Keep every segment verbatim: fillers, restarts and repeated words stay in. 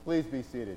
Please be seated.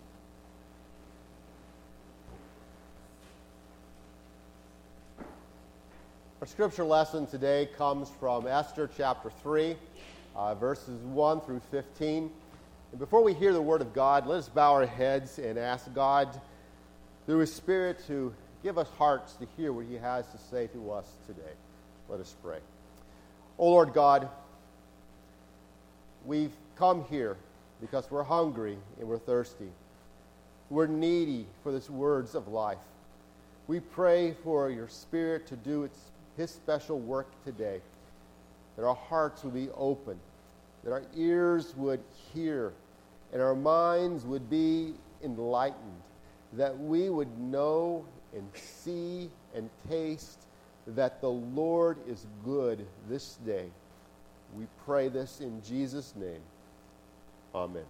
Our scripture lesson today comes from Esther chapter three, uh, verses one through fifteen. And before we hear the word of God, let us bow our heads and ask God, through His Spirit, to give us hearts to hear what He has to say to us today. Let us pray. O Lord God, we've come here because we're hungry and we're thirsty. We're needy for the words of life. We pray for your Spirit to do its, His special work today, that our hearts would be open, that our ears would hear, and our minds would be enlightened, that we would know and see and taste that the Lord is good this day. We pray this in Jesus' name. Amen.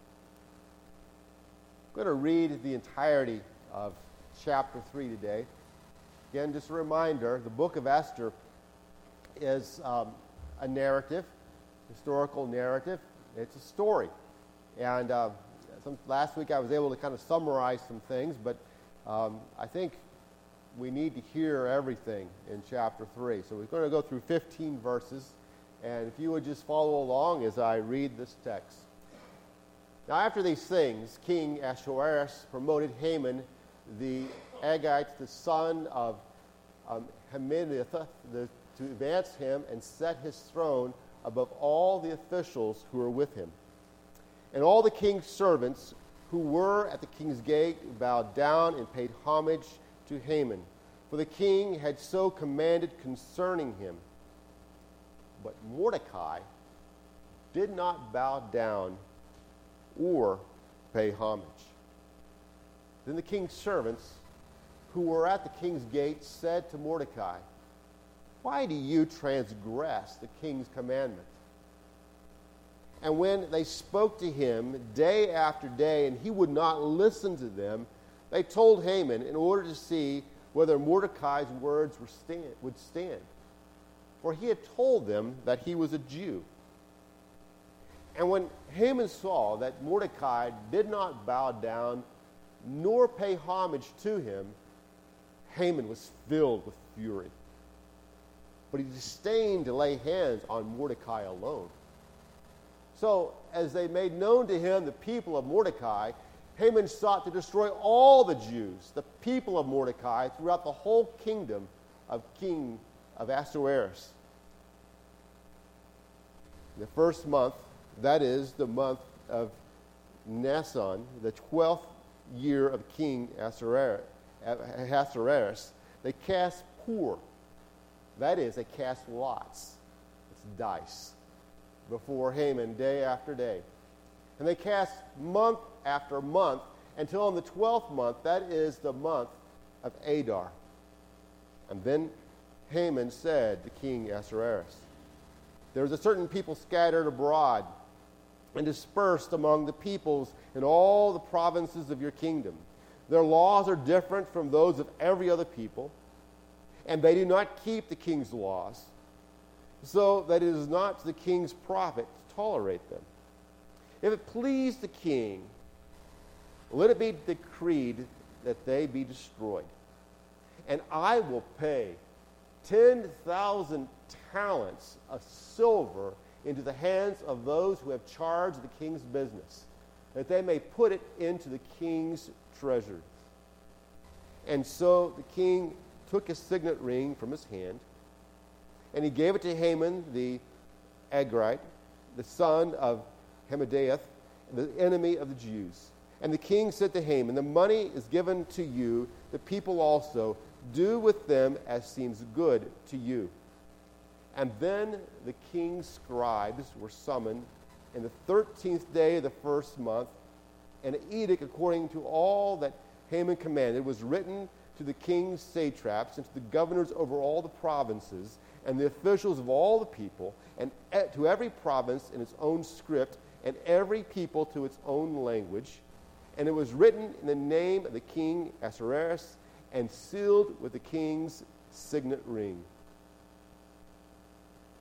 I'm going to read the entirety of chapter three today. Again, just a reminder, the book of Esther is um, a narrative, historical narrative. It's a story. And uh, some, last week I was able to kind of summarize some things, but um, I think we need to hear everything in chapter three. So we're going to go through fifteen verses, and if you would just follow along as I read this text. Now after these things, King Ahasuerus promoted Haman the Agagite, the son of um, Hammedatha, the, to advance him and set his throne above all the officials who were with him. And all the king's servants who were at the king's gate bowed down and paid homage to Haman, for the king had so commanded concerning him. But Mordecai did not bow down or pay homage. Then the king's servants who were at the king's gate said to Mordecai, "Why do you transgress the king's commandment?" And when they spoke to him day after day, and he would not listen to them, they told Haman in order to see whether Mordecai's words were stand, would stand. For he had told them that he was a Jew. And when Haman saw that Mordecai did not bow down nor pay homage to him, Haman was filled with fury. But he disdained to lay hands on Mordecai alone. So, as they made known to him the people of Mordecai, Haman sought to destroy all the Jews, the people of Mordecai, throughout the whole kingdom of King of Ahasuerus. In the first month, that is the month of Nisan, the twelfth year of King Ahasuerus, they cast pur. That is, they cast lots. It's dice. Before Haman day after day. And they cast month after month until in the twelfth month, that is the month of Adar. And then Haman said to King Ahasuerus, "There is a certain people scattered abroad and dispersed among the peoples in all the provinces of your kingdom. Their laws are different from those of every other people, and they do not keep the king's laws, so that it is not to the king's profit to tolerate them. If it please the king, let it be decreed that they be destroyed. And I will pay ten thousand talents of silver into the hands of those who have charge of the king's business, that they may put it into the king's treasury." And so the king took his signet ring from his hand, and he gave it to Haman the Agagite, the son of Hammedatha, the enemy of the Jews. And the king said to Haman, "The money is given to you, the people also. Do with them as seems good to you." And then the king's scribes were summoned in the thirteenth day of the first month, and an edict according to all that Haman commanded was written to the king's satraps and to the governors over all the provinces and the officials of all the people, and to every province in its own script, and every people to its own language. And it was written in the name of the king Ahasuerus and sealed with the king's signet ring.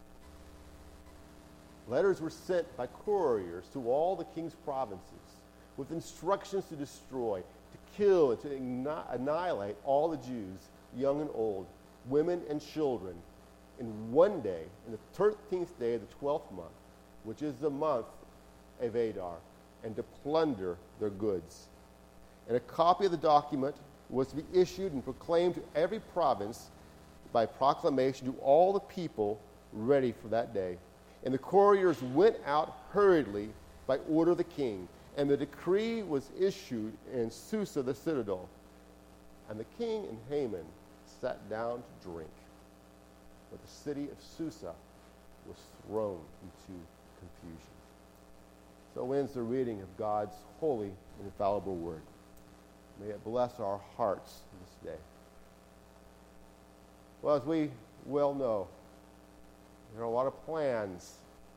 Letters were sent by couriers to all the king's provinces, with instructions to destroy, to kill, and to igni- annihilate all the Jews, young and old, women and children, in one day, in the thirteenth day of the twelfth month, which is the month of Adar, and to plunder their goods. And a copy of the document was to be issued and proclaimed to every province by proclamation to all the people ready for that day. And the couriers went out hurriedly by order of the king, and the decree was issued in Susa the citadel. And the king and Haman sat down to drink. But the city of Susa was thrown into confusion. So ends the reading of God's holy and infallible word. May it bless our hearts this day. Well, as we well know, there are a lot of plans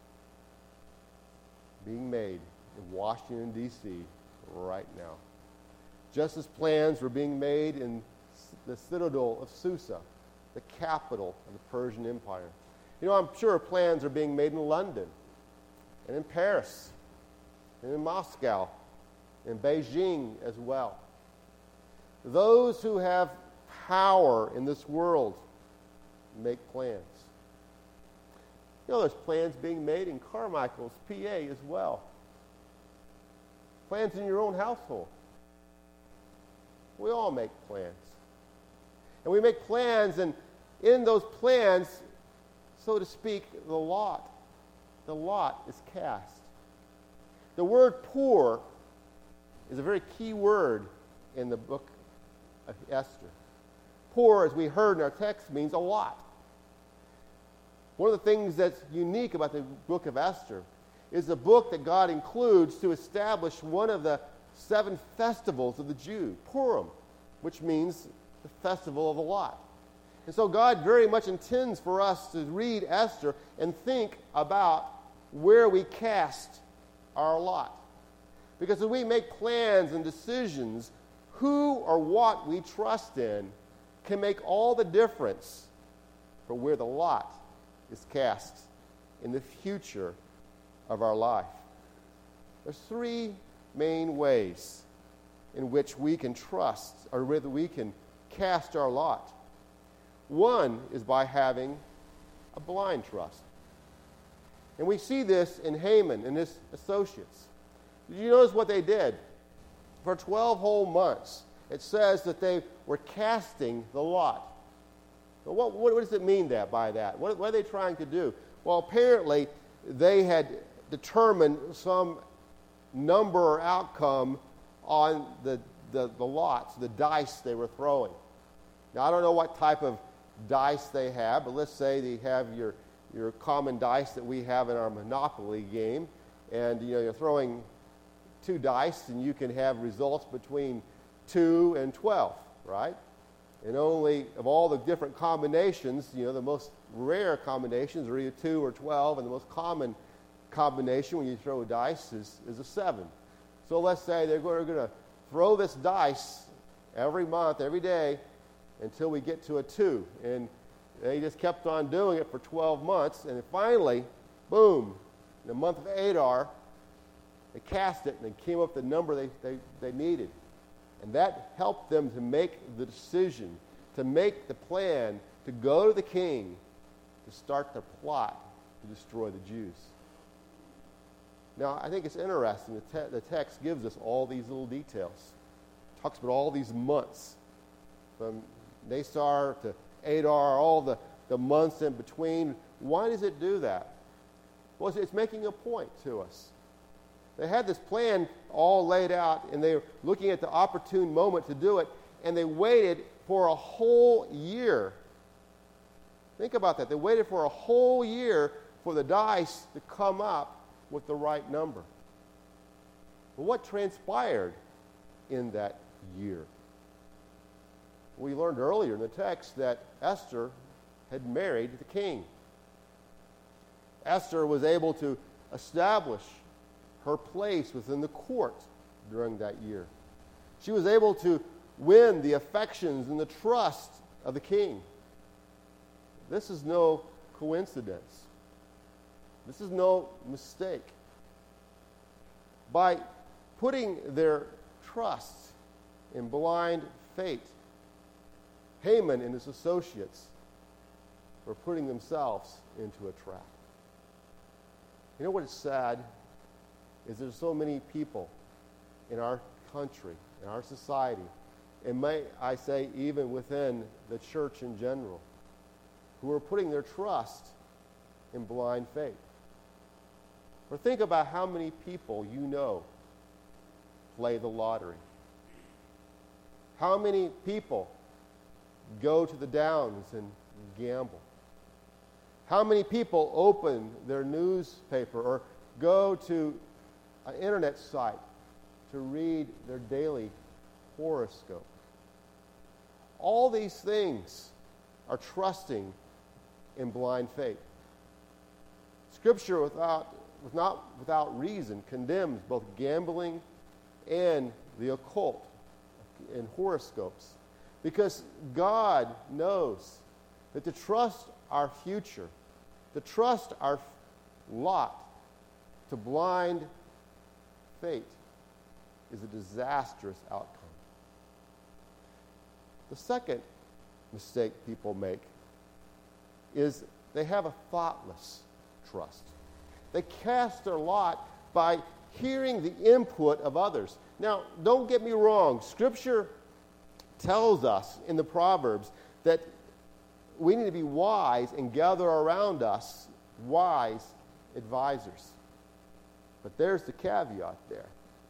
being made in Washington, D C right now. Just as plans were being made in the citadel of Susa, the capital of the Persian Empire. You know, I'm sure plans are being made in London, and in Paris, and in Moscow, and Beijing as well. Those who have power in this world make plans. You know, there's plans being made in Carmichael's, P A as well. Plans in your own household. We all make plans. And we make plans, and in those plans, so to speak, the lot, the lot is cast. The word poor is a very key word in the book of Esther. Poor, as we heard in our text, means a lot. One of the things that's unique about the book of Esther is the book that God includes to establish one of the seven festivals of the Jews, Purim, which means the festival of the lot. And so God very much intends for us to read Esther and think about where we cast our lot. Because as we make plans and decisions, who or what we trust in can make all the difference for where the lot is cast in the future of our life. There's three main ways in which we can trust, or whether we can cast our lot. One is by having a blind trust. And we see this in Haman and his associates. Did you notice what they did? For twelve whole months, it says that they were casting the lot. But what, what does it mean that by that? What, what are they trying to do? Well, apparently they had determined some number or outcome on the, the, the lots, the dice they were throwing. Now, I don't know what type of dice they have, but let's say they have your, your common dice that we have in our Monopoly game, and you know, you're throwing two dice, and you can have results between two and twelve, right? And only of all the different combinations, you know, the most rare combinations are either two or twelve, and the most common combination when you throw a dice is, is a seven. So let's say they're going to throw this dice every month, every day, until we get to a two. And they just kept on doing it for twelve months, and then finally, boom, in the month of Adar, they cast it, and they came up with the number they, they, they needed. And that helped them to make the decision, to make the plan, to go to the king, to start their plot to destroy the Jews. Now, I think it's interesting. The, te- the text gives us all these little details. It talks about all these months, from Nasar to Adar, all the, the months in between. Why does it do that? Well, it's, it's making a point to us. They had this plan all laid out, and they were looking at the opportune moment to do it, and they waited for a whole year. Think about that. They waited for a whole year for the dice to come up with the right number. But what transpired in that year? We learned earlier in the text that Esther had married the king. Esther was able to establish her place within the court during that year. She was able to win the affections and the trust of the king. This is no coincidence. This is no mistake. By putting their trust in blind fate. Haman and his associates were putting themselves into a trap. You know what is sad? Is there's so many people in our country, in our society, and may I say even within the church in general, who are putting their trust in blind faith. Or think about how many people you know play the lottery. How many people go to the downs and gamble? How many people open their newspaper or go to an internet site to read their daily horoscope? All these things are trusting in blind faith. Scripture, without, not without reason, condemns both gambling and the occult and horoscopes, because God knows that to trust our future, to trust our lot to blind fate is a disastrous outcome. The second mistake people make is they have a thoughtless trust. They cast their lot by hearing the input of others. Now, don't get me wrong. Scripture tells us in the Proverbs that we need to be wise and gather around us wise advisors. But there's the caveat there.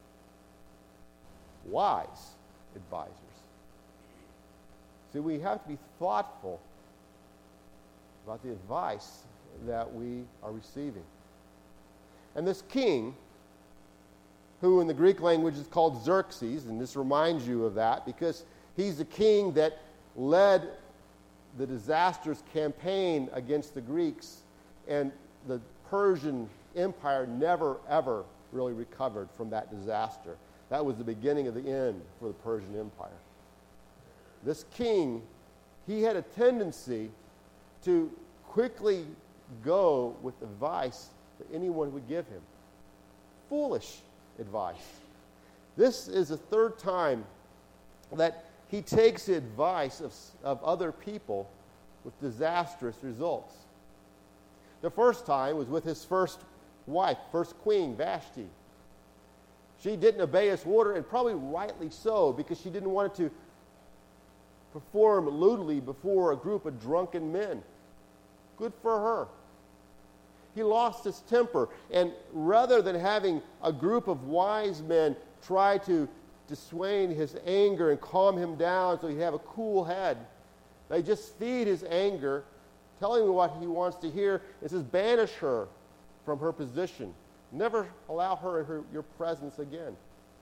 Wise advisors. See, we have to be thoughtful about the advice that we are receiving. And this king, who in the Greek language is called Xerxes, and this reminds you of that because he's the king that led the disastrous campaign against the Greeks, and the Persian Empire never, ever really recovered from that disaster. That was the beginning of the end for the Persian Empire. This king, he had a tendency to quickly go with advice that anyone would give him. Foolish advice. This is the third time that he takes the advice of, of other people with disastrous results. The first time was with his first wife, first queen, Vashti. She didn't obey his order, and probably rightly so, because she didn't want to perform lewdly before a group of drunken men. Good for her. He lost his temper, and rather than having a group of wise men try to dissuade his anger and calm him down so he'd have a cool head, they just feed his anger, telling him what he wants to hear, and says, banish her from her position. Never allow her in her, your presence again.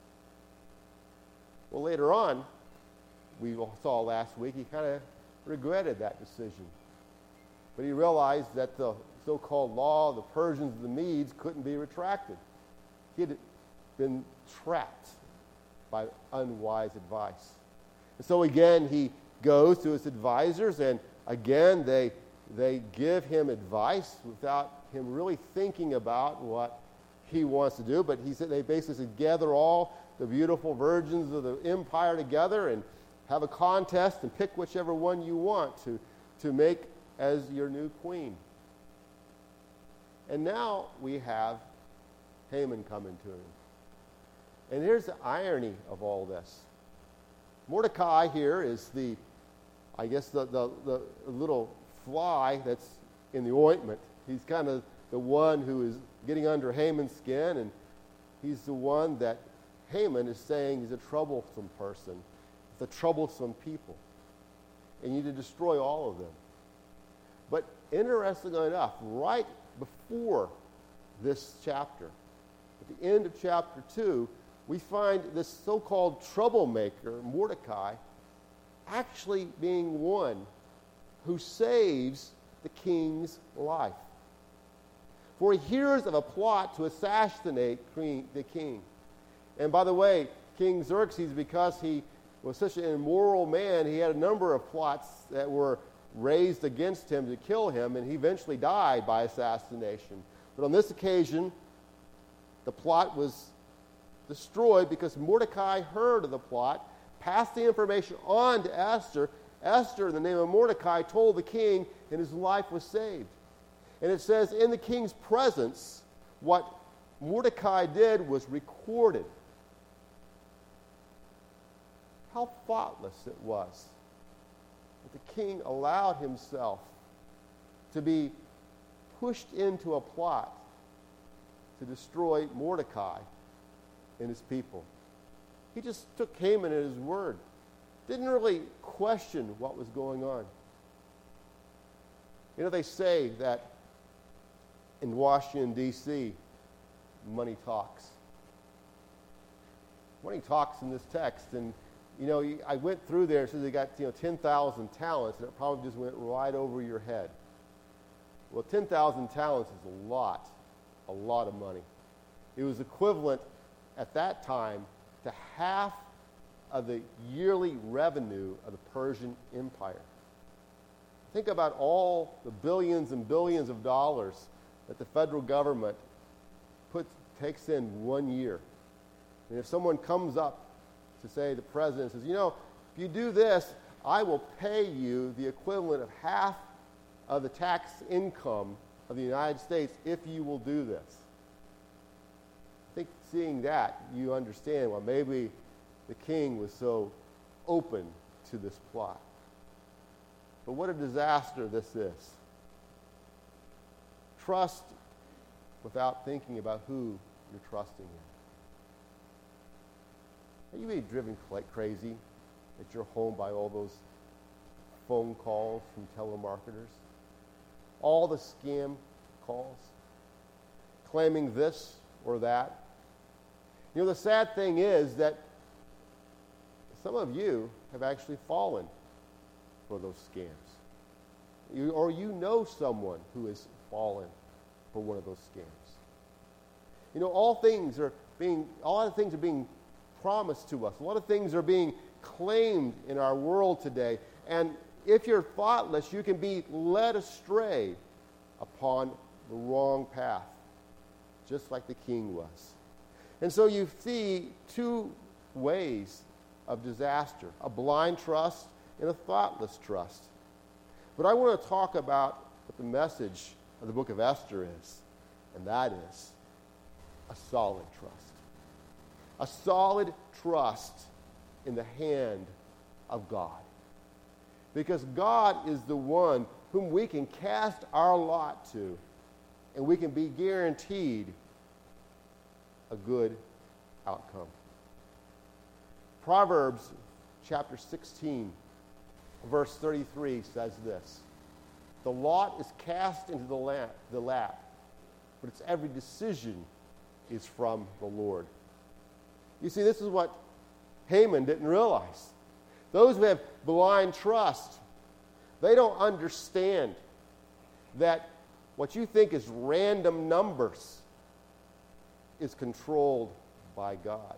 Well, later on, we saw last week, he kind of regretted that decision. But he realized that the so-called law of the Persians and the Medes couldn't be retracted. He had been trapped by unwise advice. And so again, he goes to his advisors, and again, they, they give him advice without him really thinking about what he wants to do. But he said they basically said, gather all the beautiful virgins of the empire together and have a contest and pick whichever one you want to, to make as your new queen. And now we have Haman coming to him. And here's the irony of all this. Mordecai here is the, I guess, the, the, the little fly that's in the ointment. He's kind of the one who is getting under Haman's skin, and he's the one that Haman is saying is a troublesome person. It's a troublesome people. And you need to destroy all of them. But interestingly enough, right before this chapter, at the end of chapter two, we find this so-called troublemaker, Mordecai, actually being one who saves the king's life. For he hears of a plot to assassinate the king. And by the way, King Xerxes, because he was such an immoral man, he had a number of plots that were raised against him to kill him, and he eventually died by assassination. But on this occasion, the plot was destroyed because Mordecai heard of the plot, passed the information on to Esther. Esther, in the name of Mordecai, told the king, and his life was saved. And it says, in the king's presence, what Mordecai did was recorded. How thoughtless it was that the king allowed himself to be pushed into a plot to destroy Mordecai and his people. He just took Haman at his word. Didn't really question what was going on. You know, they say that in Washington, D C, money talks. Money talks in this text. And, you know, I went through there and said they got, you know, ten thousand talents, and it probably just went right over your head. Well, ten thousand talents is a lot, a lot of money. It was equivalent at that time to half of the yearly revenue of the Persian Empire. Think about all the billions and billions of dollars that the federal government puts, takes in one year. And if someone comes up to say, the president says, you know, if you do this, I will pay you the equivalent of half of the tax income of the United States if you will do this. I think seeing that, you understand, well, maybe the king was so open to this plot. But what a disaster this is. Trust without thinking about who you're trusting in. Are you being driven like crazy at your home by all those phone calls from telemarketers? All the scam calls, claiming this or that. You know, the sad thing is that some of you have actually fallen for those scams. You, or you know someone who has fallen for one of those scams. You know, all things are being, a lot of things are being promised to us. A lot of things are being claimed in our world today. And if you're thoughtless, you can be led astray upon the wrong path, just like the king was. And so you see two ways of disaster, a blind trust and a thoughtless trust. But I want to talk about what the message of the book of Esther is, and that is a solid trust. A solid trust in the hand of God. Because God is the one whom we can cast our lot to, and we can be guaranteed a good outcome. Proverbs chapter sixteen, verse thirty-three says this: the lot is cast into the lap, the lap, but its every decision is from the Lord. You see, this is what Haman didn't realize. Those who have blind trust, they don't understand that what you think is random numbers is controlled by God.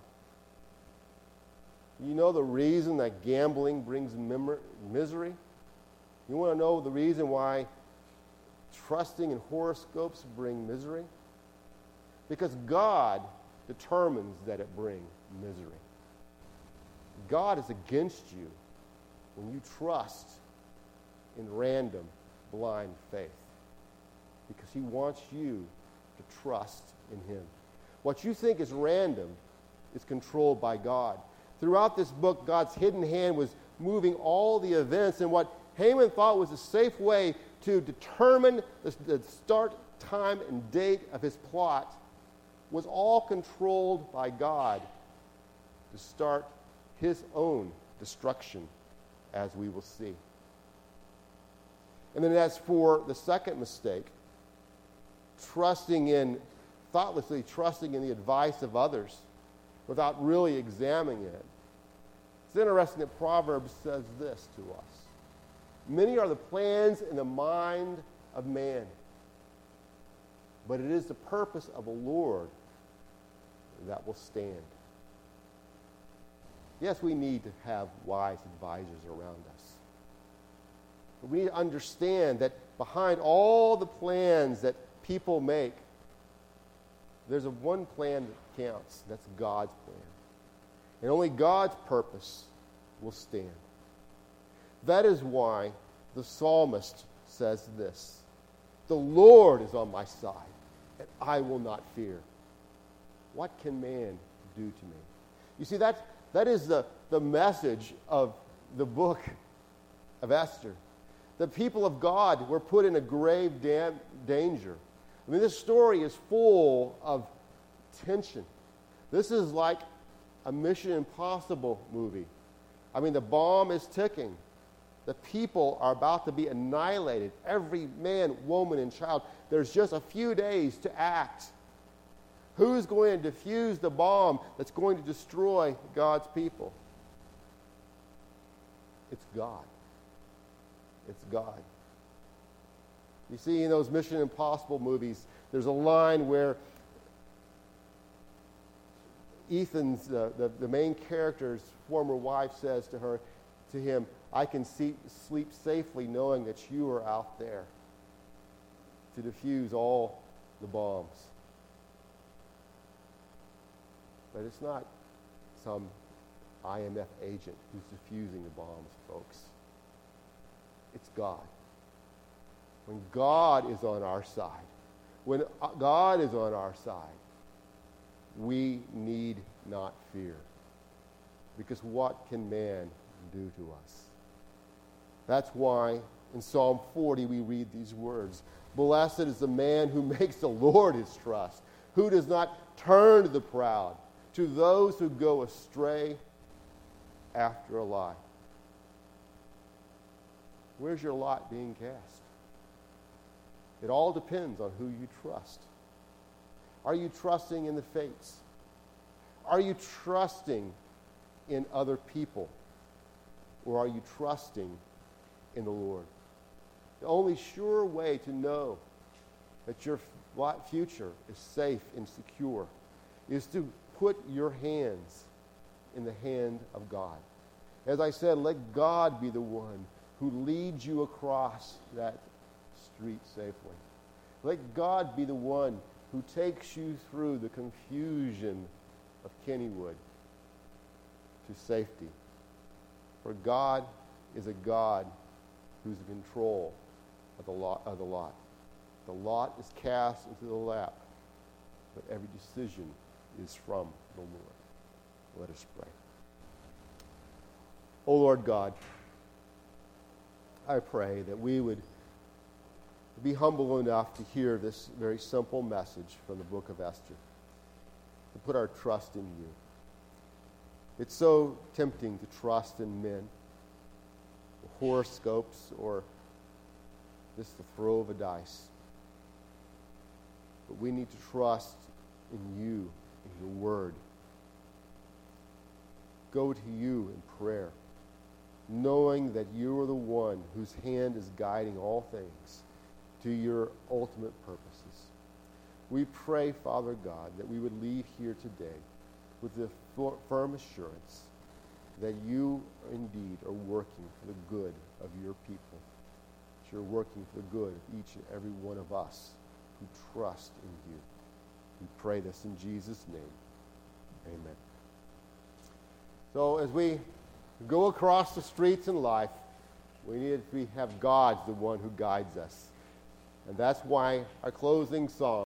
You know the reason that gambling brings mem- misery? You want to know the reason why trusting in horoscopes bring misery? Because God determines that it brings misery. God is against you when you trust in random, blind faith, because he wants you to trust in him. What you think is random is controlled by God. Throughout this book, God's hidden hand was moving all the events, and what Haman thought was a safe way to determine the, the start time and date of his plot was all controlled by God to start his own destruction, as we will see. And then as for the second mistake, trusting in, thoughtlessly trusting in the advice of others without really examining it. It's interesting that Proverbs says this to us: many are the plans in the mind of man, but it is the purpose of the Lord that will stand. Yes, we need to have wise advisors around us. But we need to understand that behind all the plans that people make, there's a one plan that counts. That's God's plan. And only God's purpose will stand. That is why the psalmist says this: "The Lord is on my side, and I will not fear. What can man do to me?" You see, that, that is the, the message of the book of Esther. The people of God were put in a grave dam- danger. I mean, this story is full of tension. This is like a Mission Impossible movie. I mean, the bomb is ticking. The people are about to be annihilated. Every man, woman, and child. There's just a few days to act. Who's going to defuse the bomb that's going to destroy God's people? It's God. It's God. You see, in those Mission Impossible movies, there's a line where Ethan's, uh, the, the main character's former wife says to her, to him, "I can see, sleep safely knowing that you are out there to defuse all the bombs." But it's not some I M F agent who's defusing the bombs, folks. It's God. When God is on our side, when God is on our side, we need not fear. Because what can man do to us? That's why in Psalm forty we read these words: "Blessed is the man who makes the Lord his trust, who does not turn to the proud, to those who go astray after a lie." Where's your lot being cast? It all depends on who you trust. Are you trusting in the fates? Are you trusting in other people? Or are you trusting in the Lord? The only sure way to know that your future is safe and secure is to put your hands in the hand of God. As I said, let God be the one who leads you across that street safely. Let God be the one who takes you through the confusion of Kennywood to safety. For God is a God who's in control of the lot. Of the lot. The lot is cast into the lap, but every decision is from the Lord. Let us pray. O Lord God, I pray that we would be humble enough to hear this very simple message from the book of Esther, to put our trust in you. It's so tempting to trust in men, horoscopes, or just the throw of a dice. But we need to trust in you, in your word. Go to you in prayer, knowing that you are the one whose hand is guiding all things to your ultimate purposes. We pray, Father God, that we would leave here today with the firm assurance that you indeed are working for the good of your people. That you're working for the good of each and every one of us who trust in you. We pray this in Jesus' name. Amen. So as we go across the streets in life, we need to have God the one who guides us. And that's why our closing song